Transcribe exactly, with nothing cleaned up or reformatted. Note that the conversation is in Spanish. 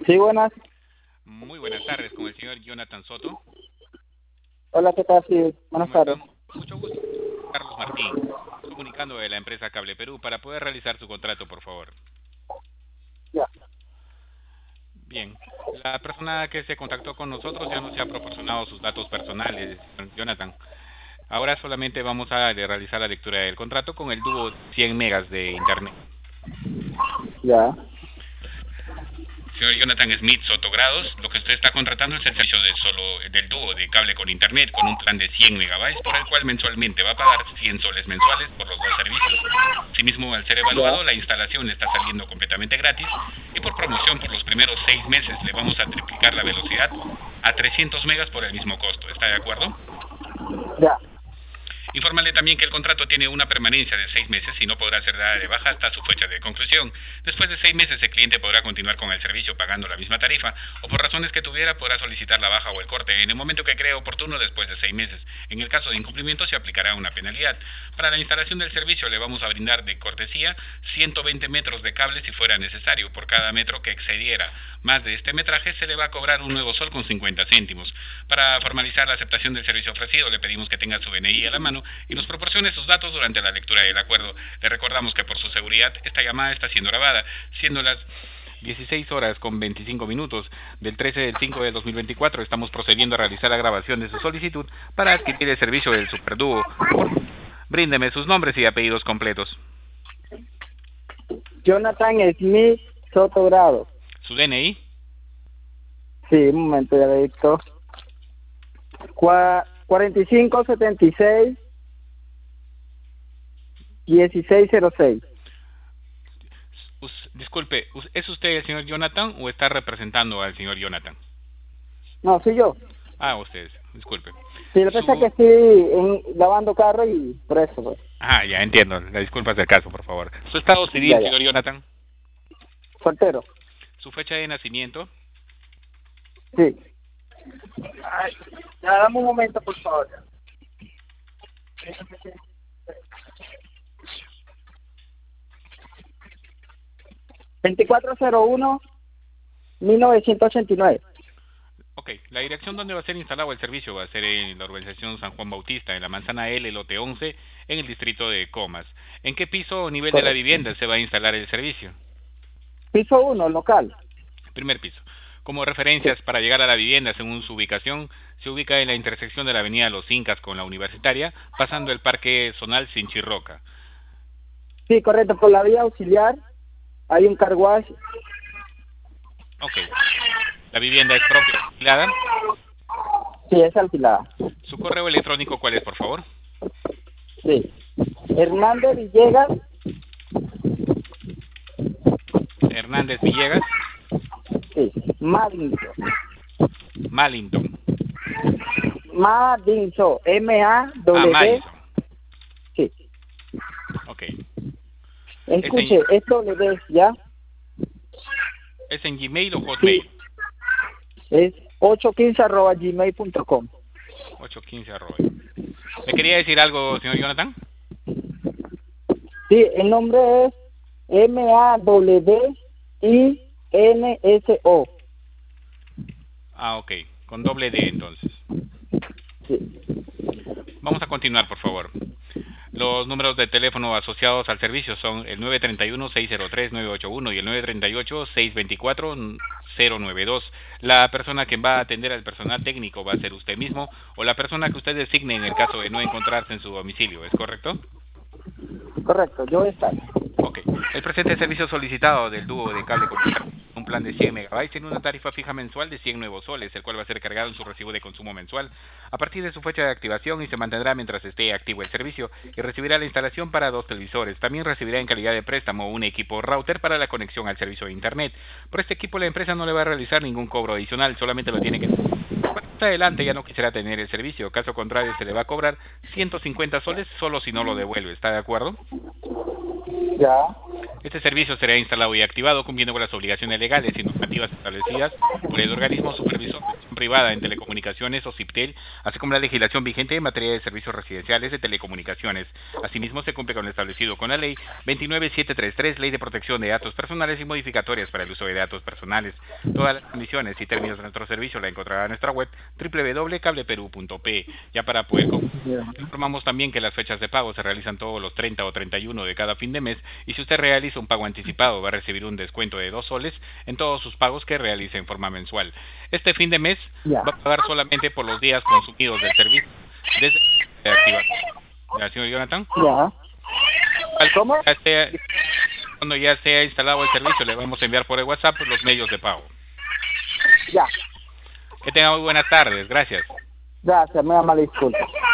Sí, buenas. Muy buenas tardes, con el señor Jonathan Soto. Hola, ¿qué tal? Sí, buenas ¿Cómo tardes. están? Mucho gusto. Carlos Martín, comunicando de la empresa Cable Perú para poder realizar su contrato, por favor. Ya. Bien, la persona que se contactó con nosotros ya nos ha proporcionado sus datos personales, Jonathan. Ahora solamente vamos a realizar la lectura del contrato con el dúo cien megas de internet. Ya. Señor Jonathan Smith Sotogrados, lo que usted está contratando es el servicio de solo del dúo de cable con internet con un plan de cien megabytes por el cual mensualmente va a pagar cien soles mensuales por los dos servicios. Asimismo, al ser Ya. evaluado, la instalación le está saliendo completamente gratis y por promoción por los primeros seis meses le vamos a triplicar la velocidad a trescientos megas por el mismo costo. ¿Está de acuerdo? Ya. Infórmale también que el contrato tiene una permanencia de seis meses y no podrá ser dada de baja hasta su fecha de conclusión. Después de seis meses el cliente podrá continuar con el servicio pagando la misma tarifa o por razones que tuviera podrá solicitar la baja o el corte en el momento que cree oportuno después de seis meses. En el caso de incumplimiento se aplicará una penalidad. Para la instalación del servicio le vamos a brindar de cortesía ciento veinte metros de cable si fuera necesario. Por cada metro que excediera más de este metraje se le va a cobrar un nuevo sol con cincuenta céntimos. Para formalizar la aceptación del servicio ofrecido le pedimos que tenga su D N I a la mano y nos proporcione sus datos durante la lectura del acuerdo. Le recordamos que por su seguridad esta llamada está siendo grabada, siendo las dieciséis horas con veinticinco minutos del trece del cinco del dos mil veinticuatro. Estamos procediendo a realizar la grabación de su solicitud para adquirir el servicio del Superdúo. Bríndeme sus nombres y apellidos completos. Jonathan Smith Sotogrado. ¿Su D N I? Sí, un momento, ya le dicto. Cua- cuarenta y cinco setenta y seis dieciséis cero seis. Us- disculpe, ¿es usted el señor Jonathan o está representando al señor Jonathan? No, soy yo. Ah, ustedes, disculpe. Sí, lo que pasa es que Su... estoy en, lavando carro y por eso, pues. Ah, ya entiendo. Las disculpas del caso, por favor. Su estado Ya, civil, ya. señor Jonathan. Soltero. Su fecha de nacimiento. Sí. Ay, ya, dame un momento, por favor. veinticuatro cero uno mil novecientos ochenta y nueve. Ok, la dirección donde va a ser instalado el servicio va a ser en la urbanización San Juan Bautista, en la manzana L, lote once, en el distrito de Comas. ¿En qué piso o nivel de la Correcto. vivienda se va a instalar el servicio? Piso uno, local. Primer piso. Como Sí. referencias para llegar a la vivienda según su ubicación, se ubica en la intersección de la avenida Los Incas con la Universitaria, pasando el Parque Zonal Sinchirroca. Sí, correcto. Por la vía auxiliar hay un car wash. Ok. ¿La vivienda es propia o alquilada? Sí, es alquilada. ¿Su correo electrónico cuál es, por favor? Sí. Hernández Villegas. Hernández Villegas. Sí. Madinso. Malington. Madinso. M A Ah, W. Madison. Sí. Ok. ¿Es en, Escuche, es W, ¿ya? ¿Es en Gmail o Sí. Hotmail? Es ochocientos quince arroba gmail punto com. ochocientos quince arroba. ¿Me quería decir algo, señor Jonathan? Sí, el nombre es M A W I N S O. Ah, ok. Con doble D, entonces. Sí. Vamos a continuar, por favor. Los números de teléfono asociados al servicio son el nueve tres uno, seis cero tres, nueve ocho uno y el nueve tres ocho, seis dos cuatro, cero nueve dos. La persona que va a atender al personal técnico va a ser usted mismo o la persona que usted designe en el caso de no encontrarse en su domicilio, ¿es correcto? Correcto, yo voy a estar. Ok. El presente servicio solicitado del dúo de cable con un plan de cien megabytes tiene una tarifa fija mensual de cien nuevos soles, el cual va a ser cargado en su recibo de consumo mensual a partir de su fecha de activación y se mantendrá mientras esté activo el servicio y recibirá la instalación para dos televisores. También recibirá en calidad de préstamo un equipo router para la conexión al servicio de internet. Por este equipo la empresa no le va a realizar ningún cobro adicional, solamente lo tiene que... Más adelante ya no quisiera tener el servicio, caso contrario se le va a cobrar ciento cincuenta soles solo si no lo devuelve, ¿está de acuerdo? Ya. Este servicio será instalado y activado cumpliendo con las obligaciones legales y normativas establecidas por el organismo supervisor de gestión privada en telecomunicaciones o CIPTEL, así como la legislación vigente en materia de servicios residenciales de telecomunicaciones. Asimismo, se cumple con lo establecido con la Ley veintinueve mil setecientos treinta y tres, Ley de Protección de Datos Personales y modificatorias para el uso de datos personales. Todas las condiciones y términos de nuestro servicio la encontrará en nuestra web doble u doble u doble punto cable perú punto pe. Ya para poder informamos también que las fechas de pago se realizan todos los treinta o treinta y uno de cada fin de mes, y si usted realiza un pago anticipado va a recibir un descuento de dos soles en todos sus pagos que realice en forma mensual. Este fin de mes Ya. va a pagar solamente por los días consumidos del servicio desde la activación. ¿Ya, señor Jonathan? Ya. ¿Cómo? Ya sea, cuando ya sea instalado el servicio, le vamos a enviar por el WhatsApp los medios de pago. Ya. Que tenga muy buenas tardes. Gracias. Gracias, me llama disculpa.